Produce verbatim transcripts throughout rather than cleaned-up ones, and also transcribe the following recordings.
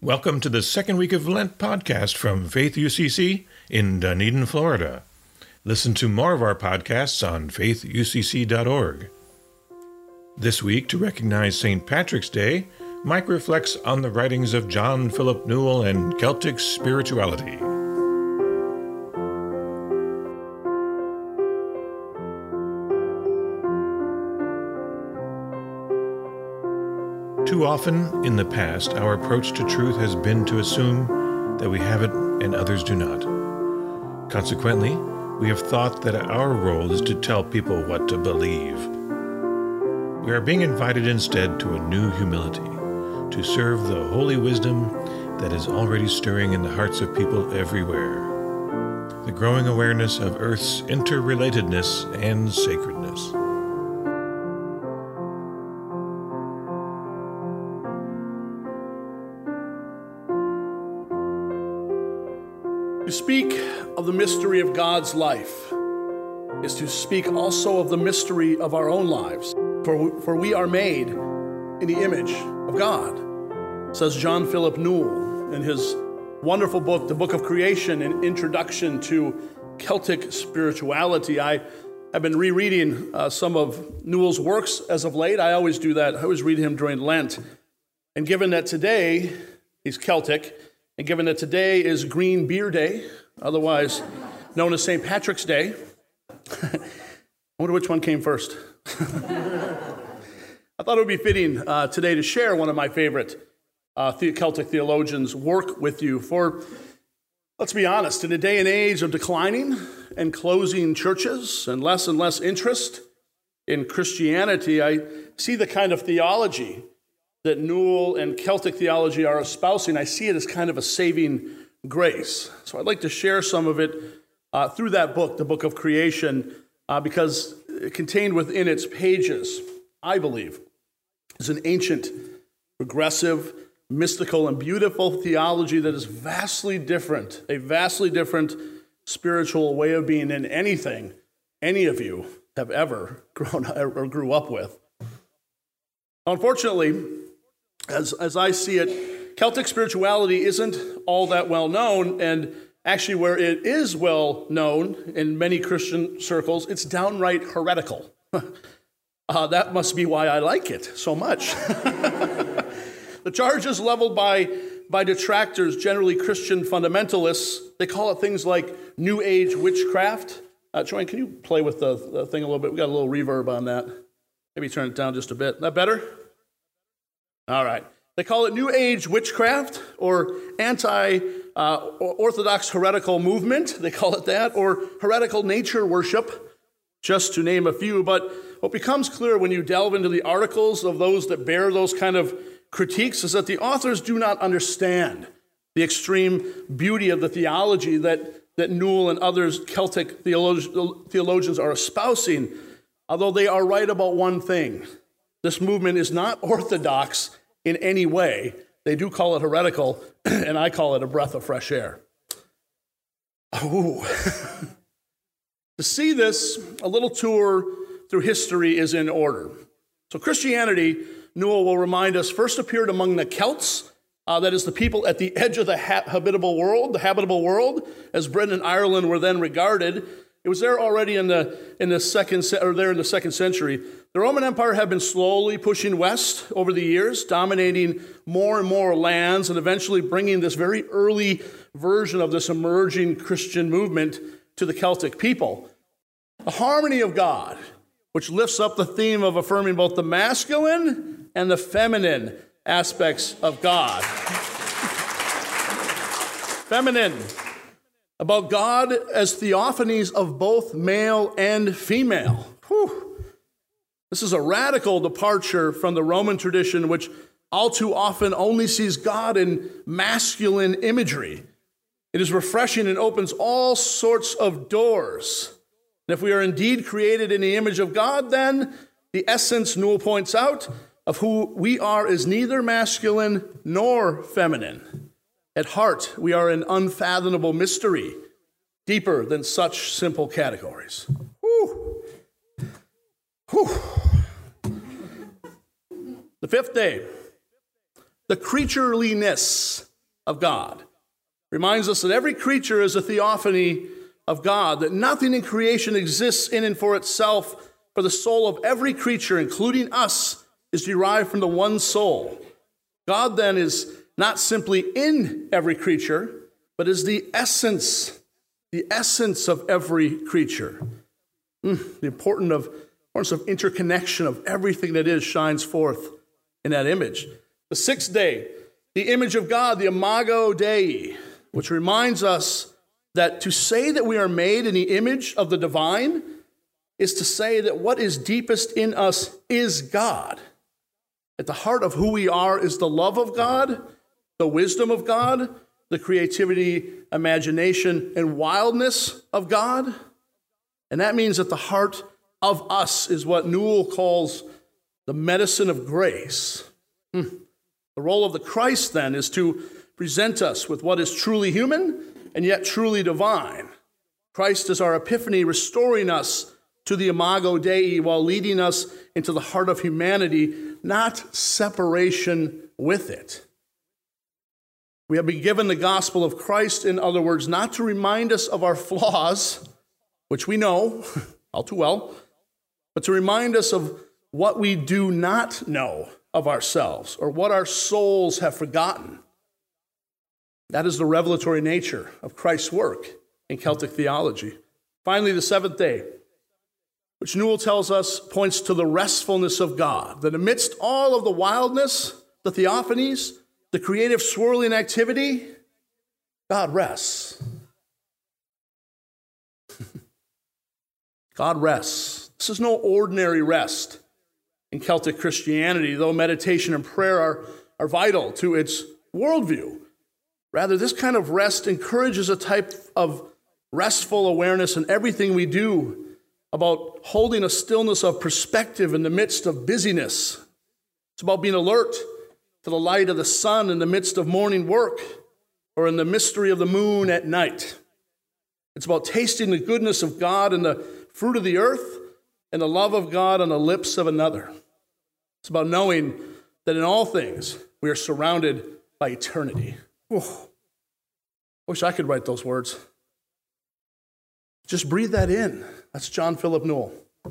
Welcome to the second week of Lent podcast from Faith U C C in Dunedin, Florida. Listen to more of our podcasts on faith u c c dot org. This week, to recognize Saint Patrick's Day, Mike reflects on the writings of John Philip Newell and Celtic spirituality. Too often in the past, our approach to truth has been to assume that we have it and others do not. Consequently, we have thought that our role is to tell people what to believe. We are being invited instead to a new humility, to serve the holy wisdom that is already stirring in the hearts of people everywhere, the growing awareness of Earth's interrelatedness and sacredness. To speak of the mystery of God's life is to speak also of the mystery of our own lives, for, for we are made in the image of God, says John Philip Newell in his wonderful book, The Book of Creation, an introduction to Celtic spirituality. I have been rereading uh, some of Newell's works as of late. I always do that. I always read him during Lent. And given that today he's Celtic, and given that today is Green Beer Day, otherwise known as Saint Patrick's Day, I wonder which one came first. I thought it would be fitting uh, today to share one of my favorite uh, Celtic theologians' work with you. For, let's be honest, in a day and age of declining and closing churches and less and less interest in Christianity, I see the kind of theology that Newell and Celtic theology are espousing. I see it as kind of a saving grace. So I'd like to share some of it uh, through that book, the Book of Creation, uh, because contained within its pages, I believe, is an ancient, progressive, mystical, and beautiful theology that is vastly different, a vastly different spiritual way of being than anything any of you have ever grown or grew up with. Unfortunately, As, as I see it, Celtic spirituality isn't all that well known, and actually where it is well known in many Christian circles, it's downright heretical. uh, that must be why I like it so much. The charges leveled by, by detractors, generally Christian fundamentalists, they call it things like New Age witchcraft. Uh, Joanne, can you play with the, the thing a little bit? We got a little reverb on that. Maybe turn it down just a bit. That better? All right. They call it New Age witchcraft or anti-Orthodox uh, heretical movement. They call it that, or heretical nature worship, just to name a few. But what becomes clear when you delve into the articles of those that bear those kind of critiques is that the authors do not understand the extreme beauty of the theology that, that Newell and others Celtic theolog- theologians are espousing, although they are right about one thing. This movement is not orthodox in any way. They do call it heretical, and I call it a breath of fresh air. Ooh. To see this, a little tour through history is in order. So Christianity, Newell will remind us, first appeared among the Celts, uh, that is the people at the edge of the ha- habitable world, the habitable world, as Britain and Ireland were then regarded. It was there already in the in the second or there in the second century. The Roman Empire had been slowly pushing west over the years, dominating more and more lands, and eventually bringing this very early version of this emerging Christian movement to the Celtic people. The harmony of God, which lifts up the theme of affirming both the masculine and the feminine aspects of God. Feminine. About God as theophanies of both male and female. Whew. This is a radical departure from the Roman tradition, which all too often only sees God in masculine imagery. It is refreshing and opens all sorts of doors. And if we are indeed created in the image of God, then the essence, Newell points out, of who we are is neither masculine nor feminine. At heart, we are an unfathomable mystery, deeper than such simple categories. Whew. Whew. The fifth day, the creatureliness of God. Reminds us that every creature is a theophany of God, that nothing in creation exists in and for itself, for the soul of every creature, including us, is derived from the one soul. God then is not simply in every creature, but is the essence, the essence of every creature. Mm, the importance of, importance of interconnection of everything that is shines forth in that image. The sixth day, the image of God, the Imago Dei, which reminds us that to say that we are made in the image of the divine is to say that what is deepest in us is God. At the heart of who we are is the love of God, the wisdom of God, the creativity, imagination, and wildness of God. And that means that the heart of us is what Newell calls the medicine of grace. Hmm. The role of the Christ, then, is to present us with what is truly human and yet truly divine. Christ is our epiphany, restoring us to the Imago Dei while leading us into the heart of humanity, not separation with it. We have been given the gospel of Christ, in other words, not to remind us of our flaws, which we know all too well, but to remind us of what we do not know of ourselves or what our souls have forgotten. That is the revelatory nature of Christ's work in Celtic theology. Finally, the seventh day, which Newell tells us points to the restfulness of God, that amidst all of the wildness, the theophanies, the creative swirling activity, God rests. God rests. This is no ordinary rest in Celtic Christianity, though meditation and prayer are, are vital to its worldview. Rather, this kind of rest encourages a type of restful awareness in everything we do about holding a stillness of perspective in the midst of busyness. It's about being alert to the light of the sun in the midst of morning work or in the mystery of the moon at night. It's about tasting the goodness of God in the fruit of the earth and the love of God on the lips of another. It's about knowing that in all things we are surrounded by eternity. Oh, I wish I could write those words. Just breathe that in. That's John Philip Newell.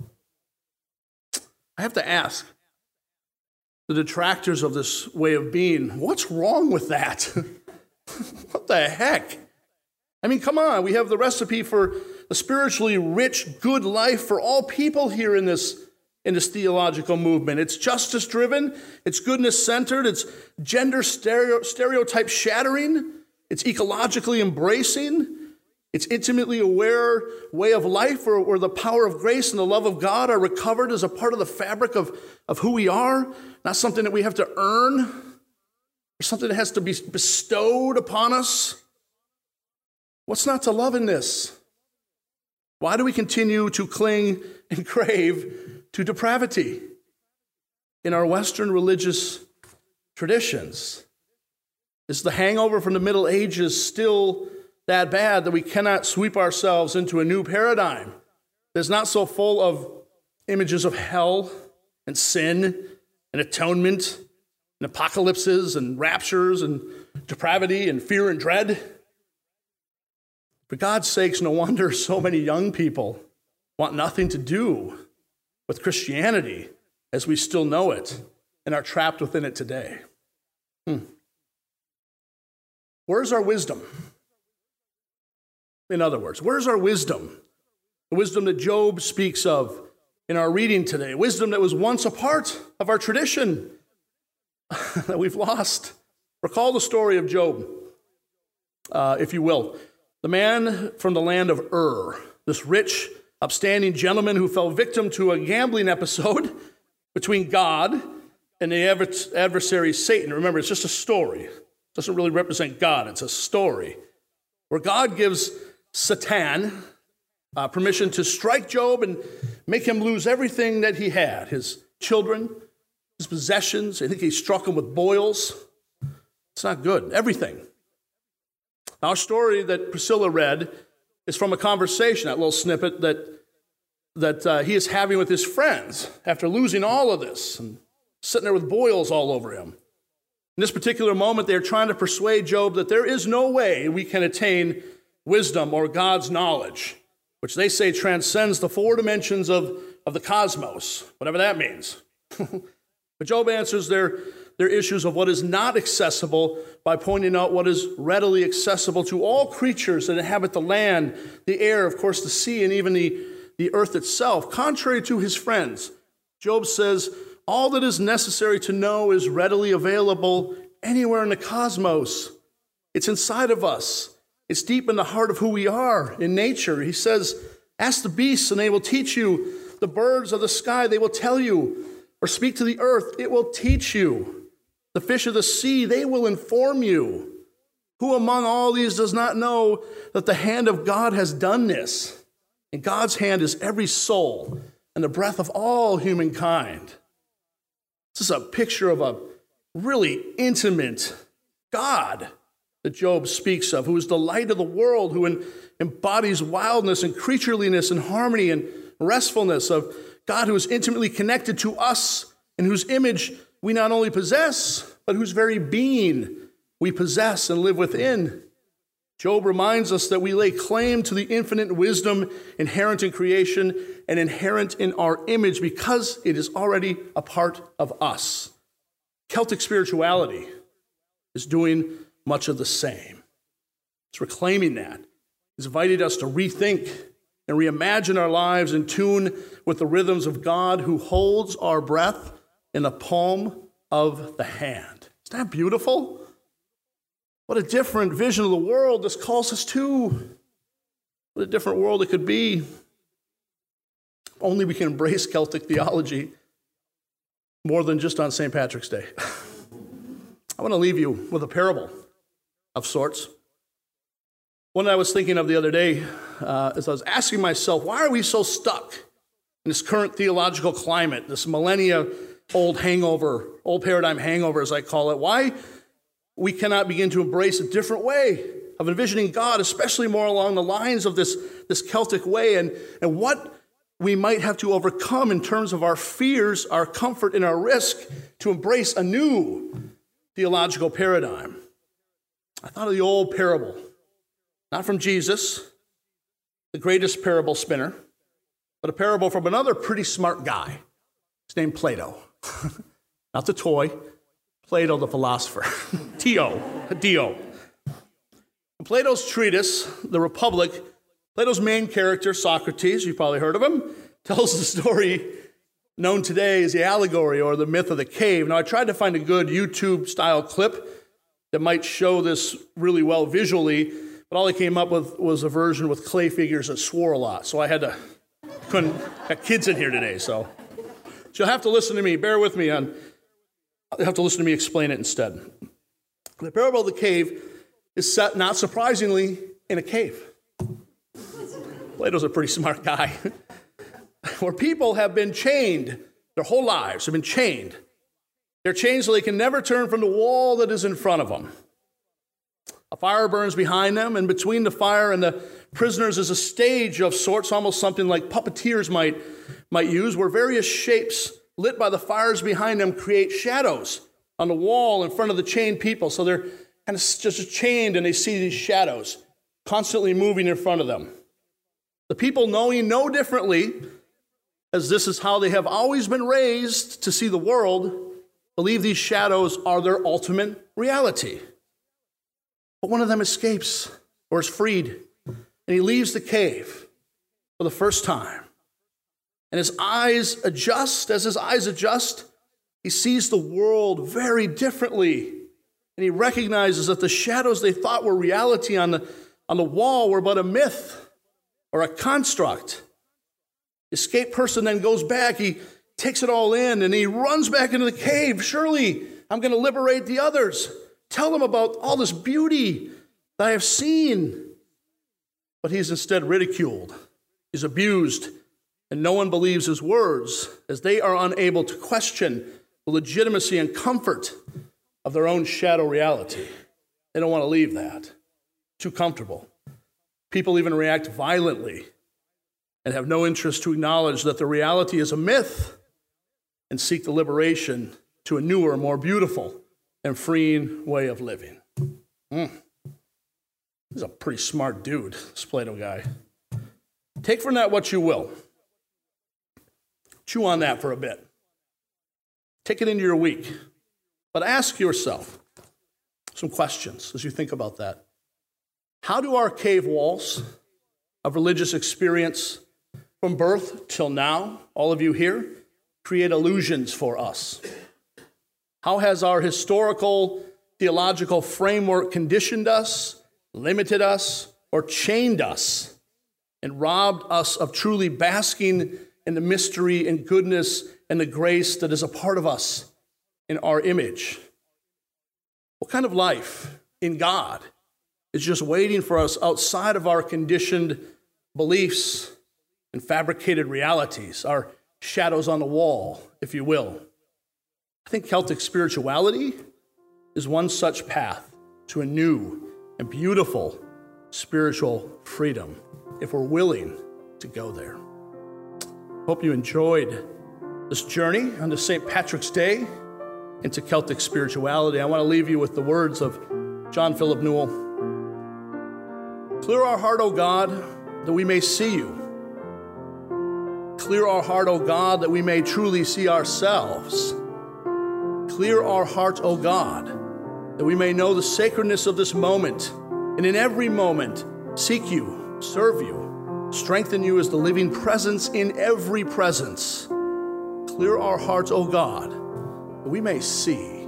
I have to ask the detractors of this way of being, what's wrong with that? What the heck? I mean, come on. We have the recipe for a spiritually rich, good life for all people here in this, in this theological movement. It's justice-driven. It's goodness-centered. It's gender stereo, stereotype shattering. It's ecologically embracing. It's intimately aware way of life where, where the power of grace and the love of God are recovered as a part of the fabric of, of who we are, not something that we have to earn or something that has to be bestowed upon us. What's not to love in this? Why do we continue to cling and crave to depravity in our Western religious traditions? Is the hangover from the Middle Ages still that bad that we cannot sweep ourselves into a new paradigm that's not so full of images of hell and sin and atonement and apocalypses and raptures and depravity and fear and dread? For God's sakes, no wonder so many young people want nothing to do with Christianity as we still know it and are trapped within it today. Hmm. Where's our wisdom? In other words, where's our wisdom? The wisdom that Job speaks of in our reading today. Wisdom that was once a part of our tradition that we've lost. Recall the story of Job, uh, if you will. The man from the land of Ur, this rich, upstanding gentleman who fell victim to a gambling episode between God and the adversary Satan. Remember, it's just a story. It doesn't really represent God. It's a story where God gives Satan uh, permission to strike Job and make him lose everything that he had, his children, his possessions. I think he struck him with boils. It's not good. Everything. Our story that Priscilla read is from a conversation, that little snippet that, that uh, he is having with his friends after losing all of this and sitting there with boils all over him. In this particular moment, they're trying to persuade Job that there is no way we can attain wisdom or God's knowledge, which they say transcends the four dimensions of, of the cosmos, whatever that means. But Job answers their, their issues of what is not accessible by pointing out what is readily accessible to all creatures that inhabit the land, the air, of course, the sea, and even the, the earth itself. Contrary to his friends, Job says, all that is necessary to know is readily available anywhere in the cosmos. It's inside of us. It's deep in the heart of who we are in nature. He says, ask the beasts and they will teach you. The birds of the sky, they will tell you. Or speak to the earth, it will teach you. The fish of the sea, they will inform you. Who among all these does not know that the hand of God has done this? And God's hand is every soul and the breath of all humankind. This is a picture of a really intimate God that Job speaks of, who is the light of the world, who embodies wildness and creatureliness and harmony and restfulness, of God who is intimately connected to us and whose image we not only possess, but whose very being we possess and live within. Job reminds us that we lay claim to the infinite wisdom inherent in creation and inherent in our image because it is already a part of us. Celtic spirituality is doing much of the same. It's reclaiming that. It's invited us to rethink and reimagine our lives in tune with the rhythms of God who holds our breath in the palm of the hand. Isn't that beautiful? What a different vision of the world this calls us to. What a different world it could be. Only we can embrace Celtic theology more than just on Saint Patrick's Day. I want to leave you with a parable of sorts. One that I was thinking of the other day uh, as I was asking myself, why are we so stuck in this current theological climate, this millennia-old hangover, old paradigm hangover, as I call it? Why we cannot begin to embrace a different way of envisioning God, especially more along the lines of this, this Celtic way, and, and what we might have to overcome in terms of our fears, our comfort, and our risk to embrace a new theological paradigm. I thought of the old parable, not from Jesus, the greatest parable spinner, but a parable from another pretty smart guy. His name Plato. Not the toy, Plato the philosopher. T O, D O. In Plato's treatise, The Republic, Plato's main character, Socrates, you've probably heard of him, tells the story known today as the allegory or the myth of the cave. Now, I tried to find a good YouTube-style clip that might show this really well visually, but all I came up with was a version with clay figures that swore a lot. So I had to, couldn't, got kids in here today, so. So you'll have to listen to me, bear with me on, you'll have to listen to me explain it instead. The parable of the cave is set, not surprisingly, in a cave. Plato's a pretty smart guy. Where people have been chained, their whole lives have been chained. They're chained so they can never turn from the wall that is in front of them. A fire burns behind them, and between the fire and the prisoners is a stage of sorts, almost something like puppeteers might, might use, where various shapes lit by the fires behind them create shadows on the wall in front of the chained people. So they're kind of just chained, and they see these shadows constantly moving in front of them. The people, knowing no differently, as this is how they have always been raised to see the world, believe these shadows are their ultimate reality. But one of them escapes or is freed, and he leaves the cave for the first time. And his eyes adjust. As his eyes adjust, he sees the world very differently. And he recognizes that the shadows they thought were reality on the, on the wall were but a myth or a construct. The escaped person then goes back. He takes it all in, and he runs back into the cave. Surely I'm going to liberate the others. Tell them about all this beauty that I have seen. But he's instead ridiculed. He's abused, and no one believes his words, as they are unable to question the legitimacy and comfort of their own shadow reality. They don't want to leave that. Too comfortable. People even react violently and have no interest to acknowledge that the reality is a myth and seek the liberation to a newer, more beautiful and freeing way of living. Mm. He's a pretty smart dude, this Plato guy. Take from that what you will. Chew on that for a bit. Take it into your week. But ask yourself some questions as you think about that. How do our cave walls of religious experience from birth till now, all of you here, create illusions for us? How has our historical, theological framework conditioned us, limited us, or chained us, and robbed us of truly basking in the mystery and goodness and the grace that is a part of us in our image? What kind of life in God is just waiting for us outside of our conditioned beliefs and fabricated realities, our shadows on the wall, if you will? I think Celtic spirituality is one such path to a new and beautiful spiritual freedom, if we're willing to go there. Hope you enjoyed this journey on this Saint Patrick's Day into Celtic spirituality. I want to leave you with the words of John Philip Newell. Clear our heart, O God, that we may see you. Clear our heart, O God, that we may truly see ourselves. Clear our heart, O God, that we may know the sacredness of this moment, and in every moment seek you, serve you, strengthen you as the living presence in every presence. Clear our hearts, O God, that we may see